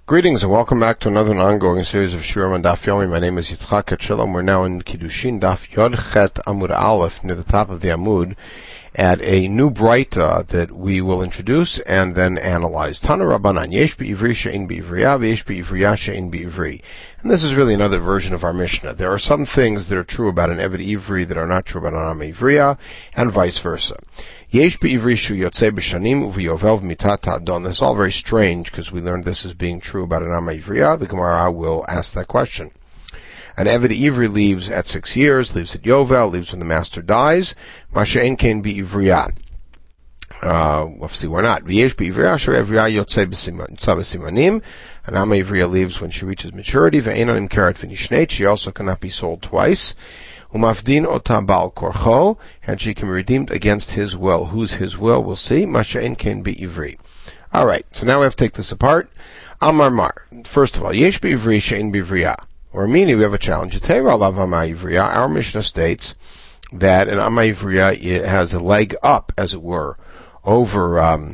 Greetings and welcome back to another ongoing series of Shurim on Daf Yomi. My name is Yitzchak Etchelam. We're now in Kiddushin Daf Yod Chet Amud Aleph, near the top of the Amud, at a new Braita that we will introduce and then analyze. Tana Rabbanan, Yesh Be'ivri She'in Be'ivriya, Yesh Be'ivriya She'in Be'ivri. And this is really another version of our Mishnah. There are some things that are true about an Eved Ivri that are not true about an Am Ivriya, and vice versa. Yesh Be'ivri Shu Yotzei B'Shanim U'V'Yovel V'Mitat Adon. This is all very strange because we learned this as being true about an Am Ivriya. The Gemara will ask that question. An Eved Ivri leaves at 6 years, leaves at Yovel, leaves when the master dies. Masha En Ken Be'Ivriya. Obviously we're not. V'yesh Be'Ivriya Shu Evriya Yotzei B'Simanim. An Am Ivriya leaves when she reaches maturity. Ve'enon Imkeret V'Nishneit. She also cannot be sold twice. Umafdin ota bal korcho, and she can be redeemed against his will. Who's his will? We'll see. Masha En Ken Be'Ivri. Alright, so now we have to take this apart. Amar Mar. First of all, Yesh Be'Ivri She'en Be'Ivriya. Or meaning we have a challenge. Our Mishnah states that an Am Ivriya has a leg up, as it were, over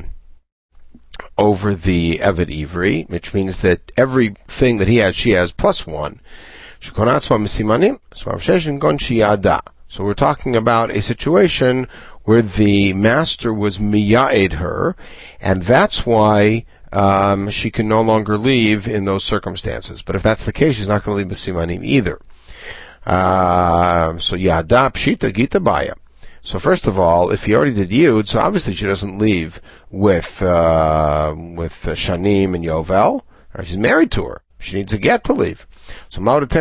the Eved Ivri, which means that everything that he has, she has, plus one. So we're talking about a situation where the master was miya'ed her, and that's why she can no longer leave in those circumstances. But if that's the case, she's not going to leave b'simanim either. So yada pshita gita baya. So first of all, if he already did yud, so obviously she doesn't leave with Shanim and Yovel. She's married to her. She needs a get to leave. So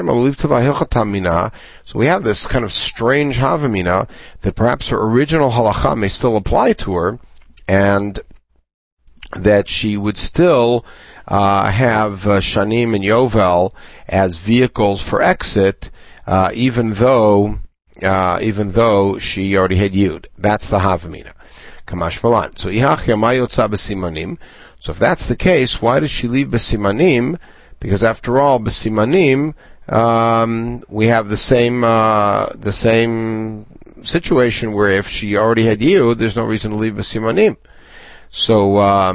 we have this kind of strange havamina that perhaps her original halacha may still apply to her, and that she would still have Shanim and Yovel as vehicles for exit, even though she already had Yud. That's the havamina. Kamash Malan. So if that's the case, why does she leave b'simanim? Because after all, b'simanim, we have the same situation where if she already had Yud, there's no reason to leave b'simanim. So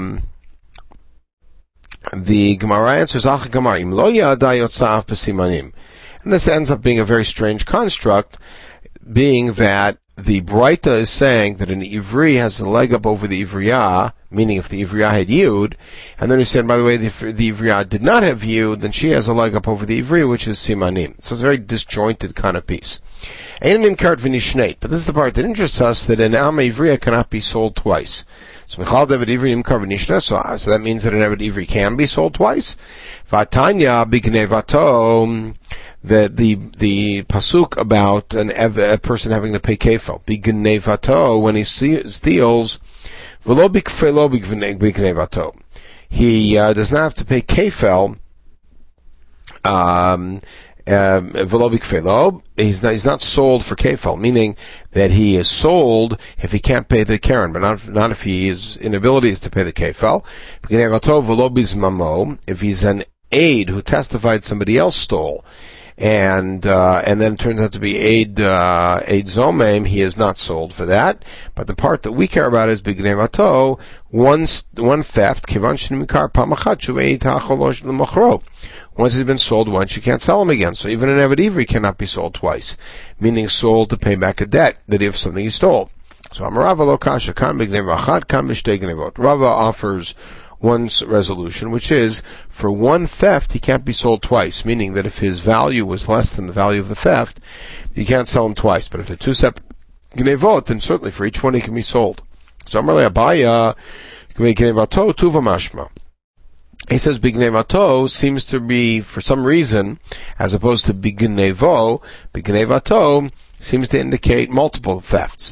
the Gemara answers, Im lo yada yotzav b'simanim. And this ends up being a very strange construct, being that the Braita is saying that an Ivri has a leg up over the Ivriya, meaning if the Ivriya had Yud, and then he said, by the way, if the Ivriya did not have Yud, then she has a leg up over the Ivri, which is Simanim. So it's a very disjointed kind of piece. But this is the part that interests us, that an Am Ivriya cannot be sold twice. So that means that an Eved Ivri can be sold twice. Vatanya b'gnevato, the pasuk about a person having to pay kefel. B'gnevato, when he steals, v'lo b'gnevato. He does not have to pay kefel. He's not sold for kefel, meaning that he is sold if he can't pay the keren, but not if his inability is to pay the kefel. If he's an aide who testified somebody else stole, and then it turns out to be aid zomem, he is not sold for that. But the part that we care about is b'gnevato, one theft, kivan shenimikar pamachat shuvei ta'acholosh l'machro. Once he's been sold once, you can't sell him again. So even an Eved Ivri cannot be sold twice, meaning sold to pay back a debt that if something he stole. So Amarava lo kasha kan b'gnevachat kan b'shtei gnevot. Rava offers one resolution, which is for one theft he can't be sold twice, meaning that if his value was less than the value of the theft, you can't sell him twice. But if they're two separate gnevot, then certainly for each one he can be sold. So Amarle Abaya gnevato tuva mashma. He says bignevato seems to be, for some reason, as opposed to bignevato seems to indicate multiple thefts.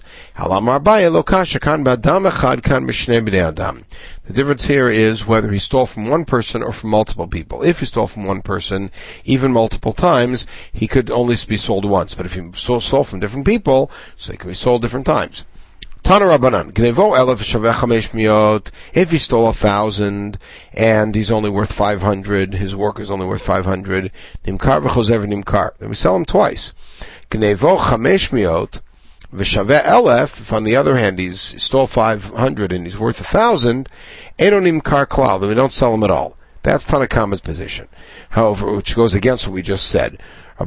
The difference here is whether he stole from one person or from multiple people. If he stole from one person, even multiple times, he could only be sold once. But if he stole from different people, so he can be sold different times. Tana Rabbanan, Gnevo elef shaveh chamesh miot. If he stole 1,000 and he's only worth 500, his work is only worth 500. Nimkar v'chozev nimkar. Then we sell him twice. Gnevo chamesh miot v'shaveh elef. If on the other hand he stole 500 and he's worth 1,000, eno nimkar klal. Then we don't sell him at all. That's Tanakama's position. However, which goes against what we just said. If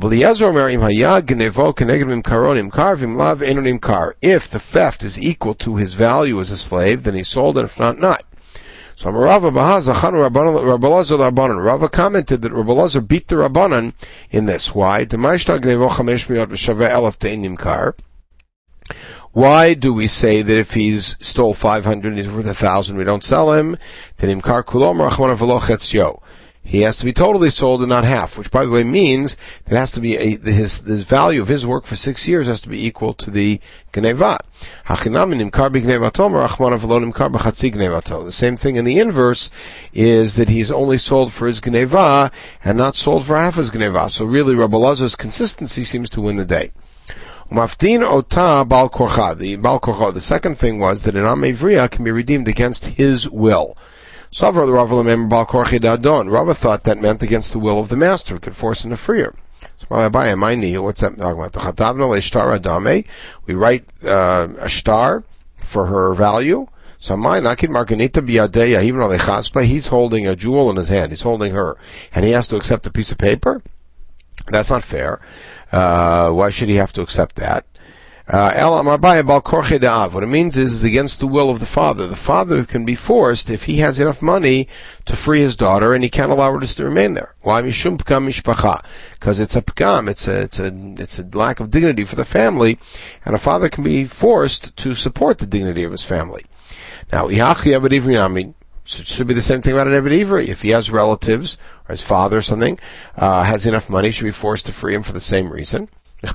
the theft is equal to his value as a slave, then he's sold, and if not. So Rava commented that Rabbi Elazar beat the Rabbanan in this. Why? Why do we say that if he's stole 500 and he's worth 1,000, we don't sell him? He has to be totally sold and not half, which by the way means that it has to be his value of his work for 6 years has to be equal to the Gneva. The same thing in the inverse is that he's only sold for his Gneva and not sold for half his Gneva. So really Rabbi Elazar's consistency seems to win the day. The second thing was that an Am Ivriya can be redeemed against his will. Rava thought that meant against the will of the master, could force him to free her. What's that talking about? We write a star for her value. He's holding a jewel in his hand. He's holding her, and he has to accept a piece of paper. That's not fair. Why should he have to accept that? What it means is against the will of the father. The father can be forced if he has enough money to free his daughter, and he can't allow her to remain there. Why? Because it's a pgam, it's a lack of dignity for the family, and a father can be forced to support the dignity of his family. Now, so it should be the same thing about an Eved Ivri. If he has relatives, or his father or something, has enough money, should be forced to free him for the same reason. The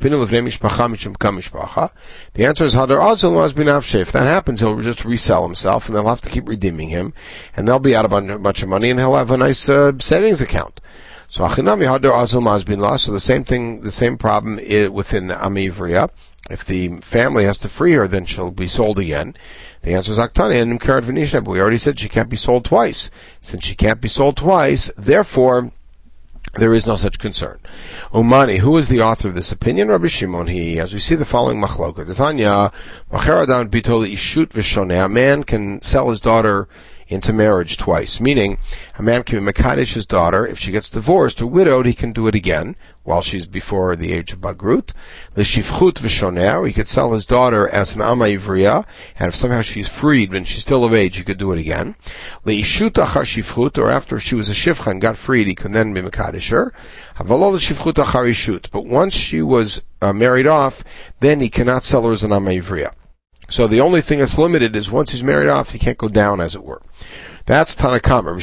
answer is Hadar Azul must be nafshe. If that happens, he'll just resell himself, and they'll have to keep redeeming him, and they'll be out a bunch of money, and he'll have a nice savings account. So Achinami Hadar Azul must be lost. So the same thing, the same problem within Am Ivriya. If the family has to free her, then she'll be sold again. The answer is Aktani and Nimkarat V'Nishna, but we already said she can't be sold twice. Since she can't be sold twice, therefore there is no such concern. Umani, who is the author of this opinion? Rabbi Shimon. As we see the following machloka. Tanya, Macheradan Bitoli Ishut V'Shoneh. A man can sell his daughter into marriage twice, meaning a man can be mekadesh his daughter. If she gets divorced or widowed, he can do it again while she's before the age of bagrut. L'shifchut v'shoneh, he could sell his daughter as an ama ivriya, and if somehow she's freed when she's still of age, he could do it again. L'ishut achar shifchut, or after she was a shifcha and got freed, he could then be mekadesh her. Havalo l'shifchut achar ishut, but once she was married off, then he cannot sell her as an ama ivriya. So the only thing that's limited is once he's married off, he can't go down, as it were. That's Tanakama.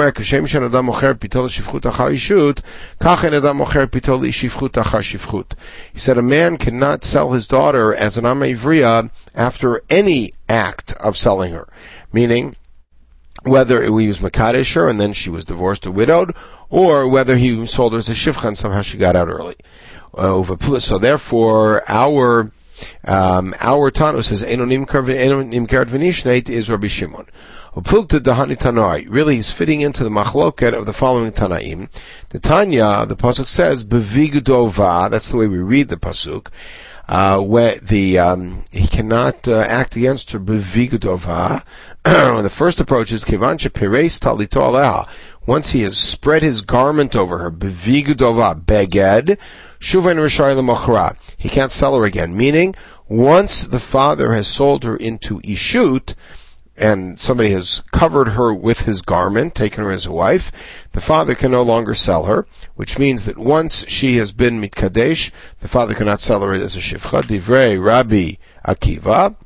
He said a man cannot sell his daughter as an Ama Ivriya after any act of selling her. Meaning, whether he was Makadesh her and then she was divorced or widowed, or whether he sold her as a Shifcha and somehow she got out early. So therefore, our Tanu says, Nimkarat V'Nishneit is Rabbi Shimon. Really, he's fitting into the machloket of the following Tanaim. The Tanya, the pasuk says, Bevigdova, that's the way we read the pasuk, where he cannot act against her Bevigdova. The first approach is Kivancha Peres Talito Aleha. Once he has spread his garment over her, Bevigdova, Beged, Shuvain Rishai L'Mochra. He can't sell her again. Meaning, once the father has sold her into Ishut, and somebody has covered her with his garment, taken her as a wife, the father can no longer sell her, which means that once she has been mitkadesh, the father cannot sell her as a shifcha. Divrei Rabbi Akiva.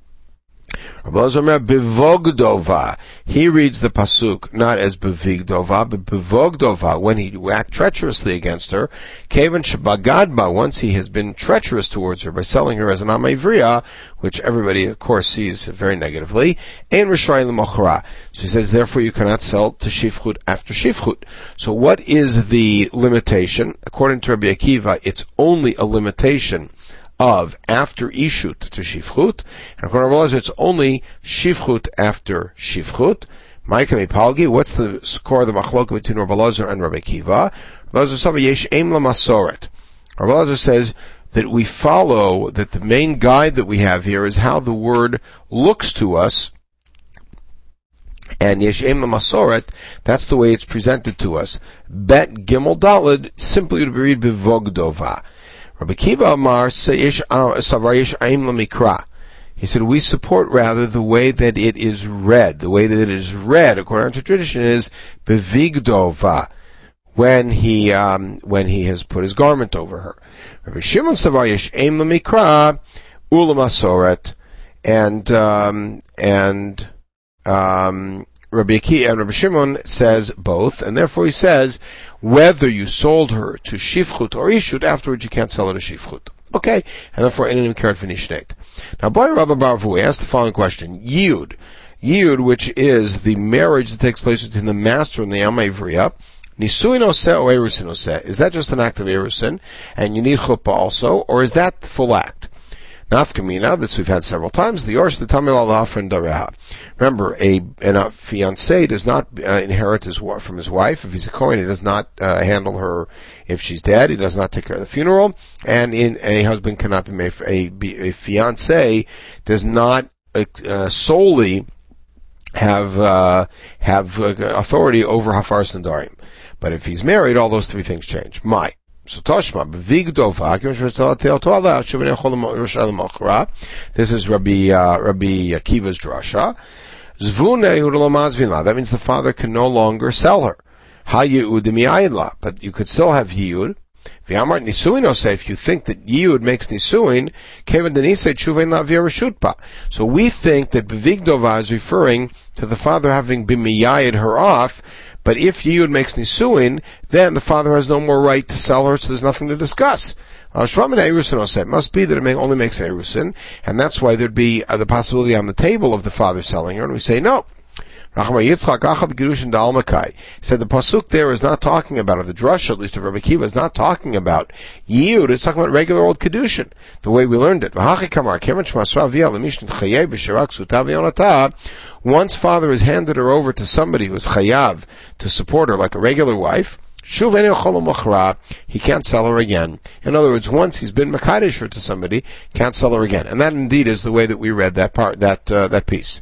Bevogdova. He reads the pasuk not as bevigdova, but bevogdova, when he act treacherously against her. Kevan shabagadba, once he has been treacherous towards her by selling her as an ama ivriya, which everybody of course sees very negatively. Ein rishai l'mochra. So he says, therefore you cannot sell to shifchut after shifchut. So what is the limitation? According to Rabbi Akiva, it's only a limitation of after Ishut to Shifchut, and according to Rabbi Elazar, it's only Shifchut after Shifchut. Ma'ikam Palgi, what's the score of the machlok between Rabbi Elazar and Rabbi Akiva? Rabbi Elazar says that we follow, that the main guide that we have here is how the word looks to us And Yeshem Masoret, that's the way it's presented to us. Bet Gimel Daled, simply to be read Bivogdova. Rabbi Kiva Amar Savarish Aim Lamikra. He said, we support rather the way that it is read. The way that it is read, according to tradition, is Bivigdova, when he has put his garment over her. Rabbi Shimon Savarish Aim Lamikra, Ula Masoret, and Rabbi Akiva and Rabbi Shimon says both, and therefore he says, whether you sold her to Shifchut or Ishut, afterwards you can't sell her to Shifchut. Okay, and therefore Enim Karet V'Nishnet. Now, Boy Rabbi Barvu asked the following question: Yiyud, which is the marriage that takes place between the master and the Amavriya, Nisuin Oseh or Erusin Oseh, is that just an act of Erusin, and you need Chuppah also, or is that the full act? Nafkamina, this we've had several times, the Yorsh, the Tamil Allah, and Dareha. Remember, a fiancé does not inherit from his wife. If he's a Kohen, he does not handle her if she's dead. He does not take care of the funeral. And a husband cannot be made, a fiancé does not solely have authority over Hafaras and Darim. But if he's married, all those three things change. So Toshma, this is Rabbi Akiva's drasha. That means the father can no longer sell her. But you could still have Yiyud. If you think that Yiyud makes Nisuin, so we think that Bevigdova is referring to the father having bimiyayid her off. But if Yiyud makes Nisuin, then the father has no more right to sell her, so there's nothing to discuss. It must be that it only makes Erusin, and that's why there'd be the possibility on the table of the father selling her, and we say no. Said the pasuk there is not talking about, or the drasha at least of Rabbi Akiva is not talking about Yiyud, it's talking about regular old kedushin, the way we learned it. Once father has handed her over to somebody who is chayav to support her like a regular wife, he can't sell her again. In other words, once he's been makadesh her to somebody, can't sell her again. And that indeed is the way that we read that part, that piece.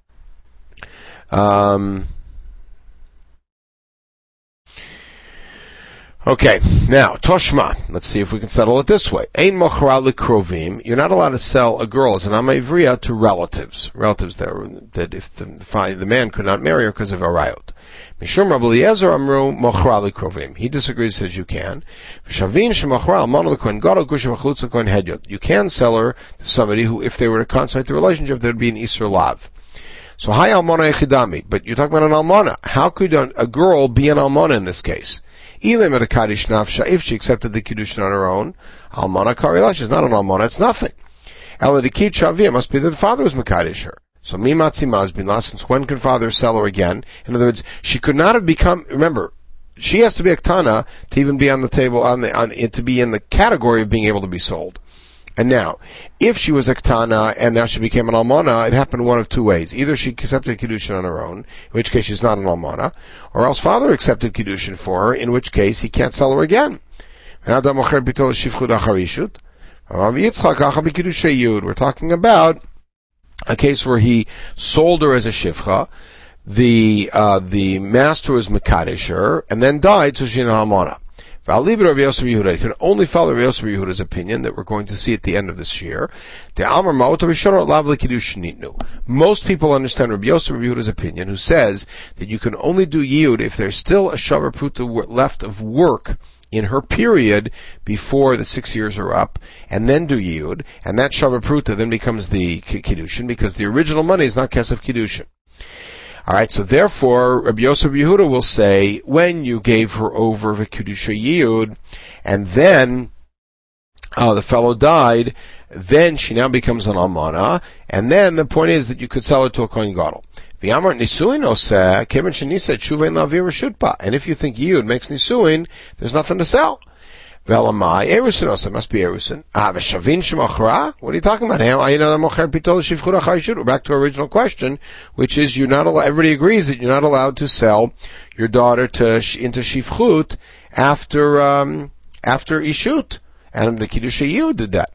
Okay, now, Toshma. Let's see if we can settle it this way. Ein mochra likrovim. You're not allowed to sell a girl as an amavriya to relatives. Relatives that if the man could not marry her because of arayot. Mishum Rabbi Eliezer amru mochra likrovim. He disagrees, says you can. Shavin shemochra almana l'kohen gadol gusha v'chalutz l'kohen hedyot. You can sell her to somebody who, if they were to consummate the relationship, there would be an isur lav. So, hi almana echidami. But you're talking about an almana. How could a girl be an almana in this case? If she accepted the Kiddushin on her own, almana karila, she's not an almana, it's nothing. Eladikit shavir must be that the father was mekadesh her. So mimatzi mazbinla, since when can father sell her again? In other words, she could not have become, remember, she has to be a ktana to even be on the table, to be in the category of being able to be sold. And now, if she was a ktana and now she became an almana, it happened one of two ways. Either she accepted Kiddushin on her own, in which case she's not an almana, or else father accepted Kiddushin for her, in which case he can't sell her again. We're talking about a case where he sold her as a shifcha, the master was mekadesh her, and then died, so she's an almana. I can only follow Rabbi Yosef Yehuda's opinion that we're going to see at the end of this year. Most people understand Rabbi Yosef Yehuda's opinion, who says that you can only do Yiyud if there's still a shavar pruta left of work in her period before the 6 years are up, and then do Yiyud, and that shavar pruta then becomes the Kiddushin, because the original money is not kesef Kiddushin. Alright, so therefore, Rabbi Yosef Yehuda will say, when you gave her over Kedusha Yiyud, and then the fellow died, then she now becomes an almana, and then the point is that you could sell her to a kohen gadol. And if you think Yiyud makes nisuin, there's nothing to sell. Velamai, Erusin also, must be Erusin. What are you talking about? We're back to our original question, which is you're not allowed, everybody agrees that you're not allowed to sell your daughter into Shifchut after Ishut. And the Kiddush Yiyud did that.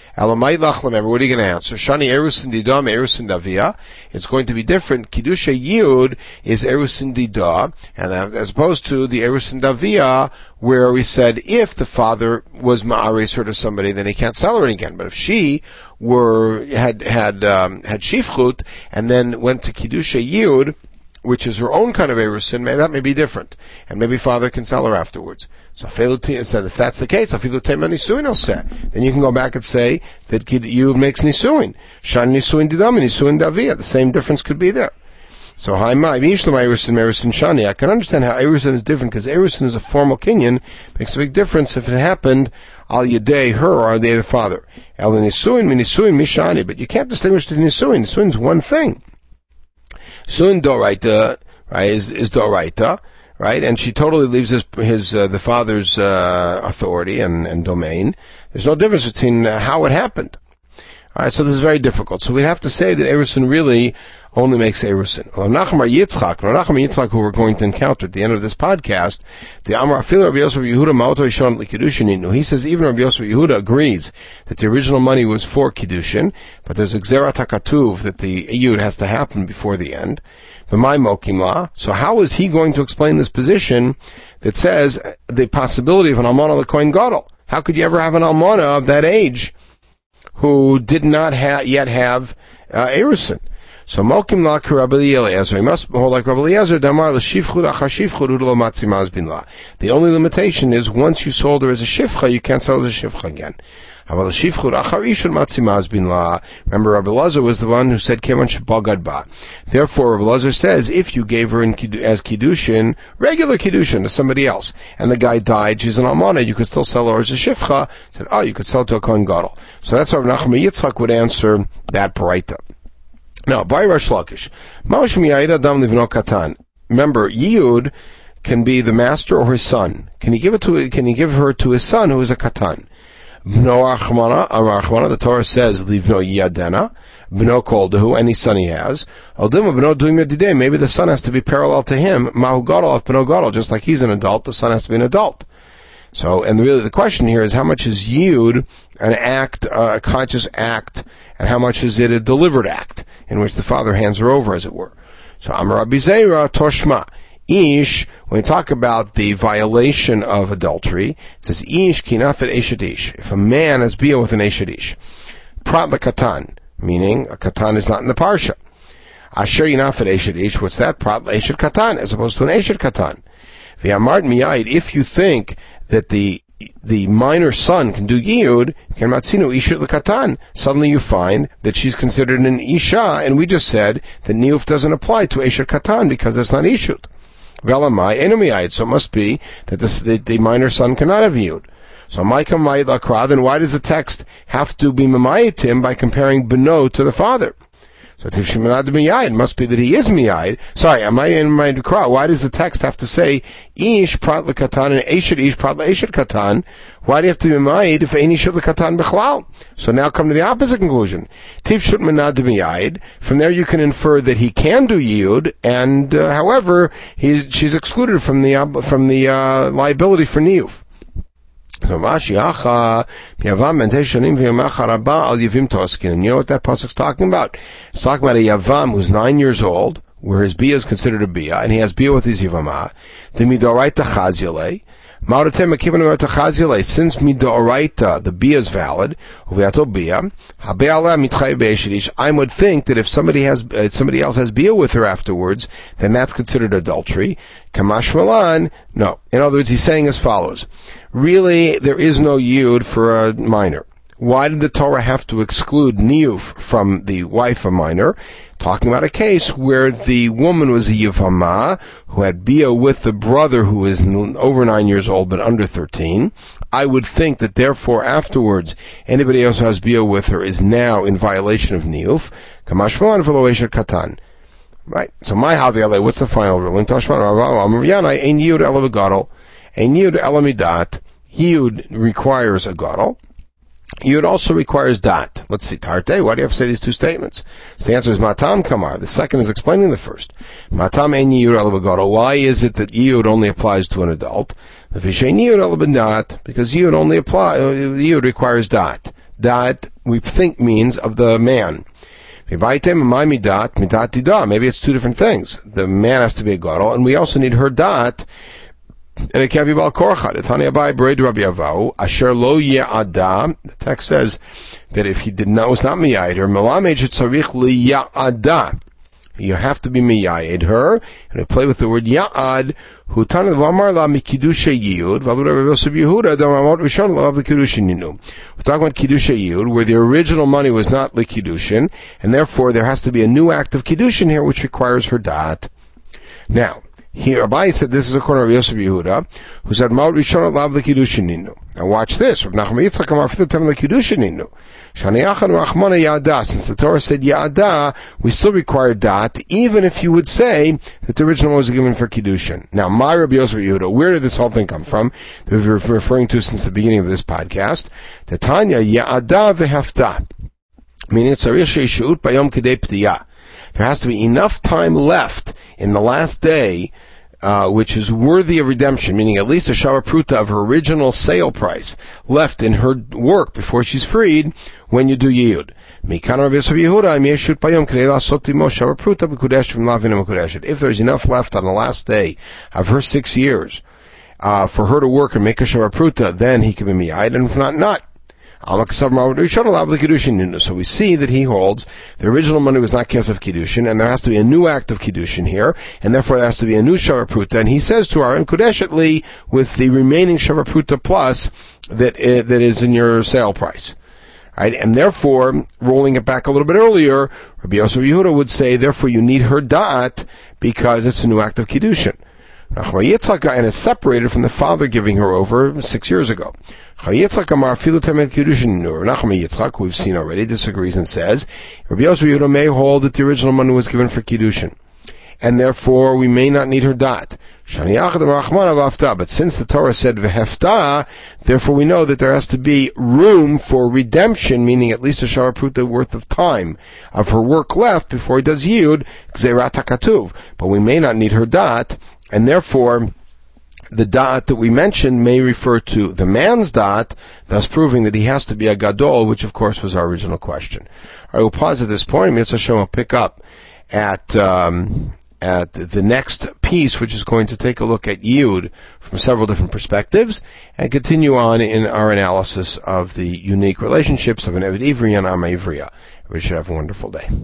Remember, what are you going to answer? Shani Erusin Dida, Erusin Davia. It's going to be different. Kiddusha Yud is Erusin Dida, and as opposed to the Erusin Davia, where we said if the father was ma'aris her to somebody, then he can't sell her again. But if she had shifchut and then went to Kiddusha Yud, which is her own kind of erusin, that may be different, and maybe father can sell her afterwards. So if that's the case, then you can go back and say that Yud makes nisuin. Shan nisuin didam, nisuin davia. The same difference could be there. So I can understand how erusin is different, because erusin is a formal kinyan. Makes a big difference if it happened al yedei her or al yedei the father. El nisuin mishani, but you can't distinguish the nisuin. Nisuin is one thing. Nisuin doraita, right, is doraita. Right, and she totally leaves the father's authority and domain. There's no difference between how it happened. All right, so this is very difficult. So we have to say that erusin really only makes erusin. Nachman Yitzchak, who we're going to encounter at the end of this podcast, the Amar Afil Rabbi Yosef Yehuda Ma'oto Yishon L'Kiddushin. He says even Rabbi Yosef Yehuda agrees that the original money was for Kiddushin, but there's a Gzerat HaKatuv that the Yud has to happen before the end. So how is he going to explain this position that says the possibility of an almana l'kohen gadol? How could you ever have an almana of that age who did not yet have erusin? So Mokim la Rabbi Eliezer, he must hold like Rabbi Eliezer, damar l'shifchud achashifchud u'lo matzimaz bin la. The only limitation is once you sold her as a shifcha, you can't sell her as a shifcha again. Remember, Rabbi Elazar was the one who said, therefore, Rabbi Elazar says, if you gave her as Kiddushin, regular Kiddushin to somebody else, and the guy died, she's an almana, you could still sell her as a shifcha, said, you could sell it to a kohen gadol. So that's how Nachman Yitzchak would answer that baraita. Now, by Rosh Lakish, remember, Yehud can be the master or his son. Can he give her to his son who is a katan? Bno Achmana, the Torah says, Livno Yadena, Bno Koldehu, any son he has. Aldima Bno doing Medideh, maybe the son has to be parallel to him, Mahu Gadol of Bno Gadol, just like he's an adult, the son has to be an adult. So, and really the question here is how much is Yud an act, a conscious act, and how much is it a delivered act, in which the father hands her over, as it were. So, Amar Rabbi Zeira, Toshma. Ish, when we talk about the violation of adultery, it says, Ish kinafet eshet ish. If a man has bia with an eshet ish. Prat katan, meaning a katan is not in the parsha. Asher yinafet eshet ish, what's that? Prat eshet katan, as opposed to an eshet katan. V'amart miyayid, if you think that the minor son can do yiyud, can matzinu ishet l'katan. Suddenly you find that she's considered an isha, and we just said that niyuf doesn't apply to eshet katan because that's not ishut. So it must be that the minor son cannot have yiyud. So then why does the text have to be mamayit him by comparing beno to the father? So it must be that he is miyayid. Sorry, am I in my dekra? Why does the text have to say ish prat lekatan and eshet ish prat leeshet katan? Why do you have to be miyayid if ain't eshet lekatan bechlal? So now come to the opposite conclusion. Tiv shut menad miyayid. From there you can infer that he can do yiyud, and however she's excluded from the liability for niyuf. And you know what that pasuk's talking about? It's talking about a yavam who's 9 years old, where his bia is considered a bia, and he has bia with his yavama. The midoraita chazyale. Since midoraita, the bia is valid, I would think that if somebody else has bia with her afterwards, then that's considered adultery. Kamash malan, no. In other words, he's saying as follows. Really, there is no yud for a minor. Why did the Torah have to exclude niyuf from the wife of minor? Talking about a case where the woman was a yivama who had bia with the brother who is over 9 years old but under 13. I would think that therefore afterwards anybody else who has bia with her is now in violation of niyuf. Kamashmalan v'lo eshet katan. Right. So my haviale, what's the final ruling? Tashman Amavyanai ein yud ela v'gadol. Ein yud ela midat. Yud requires a gadol. Yud also requires dat. Let's see, Tarte, why do you have to say these two statements? So the answer is Matam Kamar. The second is explaining the first. Matam ein Yud ela b'gadol. Why is it that Yud only applies to an adult? The Vishay Yud ela b'dat, because Yud only Yud requires dat. dat we think means of the man. Maybe it's two different things. The man has to be a gadol, and we also need her dat, and it can't be bal korcha. The text says that if he was not miyaid her, you have to be miyaid her, and we play with the word ya'ad, we're talking about Kiddusha Yud, where the original money was not Kiddushin, and therefore there has to be a new act of Kiddushin here, which requires her dat. Now, here Abai said this is a corner of Yosef Yehuda, who said Maut Rishon Lav L'Kiddushin. Now watch this. Rav Nachman Yitzchak Amar for the time L'Kiddushin. Since the Torah said Ya'ada, we still require dat, even if you would say that the original was given for Kiddushin. Now, my Rabbi Yosef Yehuda, where did this whole thing come from? That we've been referring to since the beginning of this podcast. Tanya Ya'ada v'hefta. Meaning, there has to be enough time left in the last day, which is worthy of redemption, meaning at least a shava pruta of her original sale price left in her work before she's freed when you do yiyud. If there's enough left on the last day of her 6 years for her to work and make a shava pruta, then he can be miyayid, and if not. So we see that he holds the original money was not kesef kiddushin, and there has to be a new act of kiddushin here, and therefore there has to be a new shava pruta. And he says to our kudeshetli with the remaining shava pruta plus that is in your sale price, right? And therefore, rolling it back a little bit earlier, Rabbi Yosef Yehuda would say, therefore you need her da'at because it's a new act of kiddushin. Nachman Yitzchak and is separated from the father giving her over 6 years ago. Nachman Yitzchak, who we've seen already, disagrees and says, Rabbi Yosef Yehuda may hold that the original money was given for kiddushin, and therefore we may not need her dat. But since the Torah said v'hefta, therefore we know that there has to be room for redemption, meaning at least a shava pruta worth of time of her work left before he does yiyud, gzerat hakatuv. But we may not need her dat, and therefore the da'at that we mentioned may refer to the man's da'at, thus proving that he has to be a gadol, which of course was our original question. All right, we'll pause at this point. Mitzvah Hashem will pick up at the next piece, which is going to take a look at Yud from several different perspectives, and continue on in our analysis of the unique relationships of an Eved Ivri and Am Ivriya. Everybody should have a wonderful day.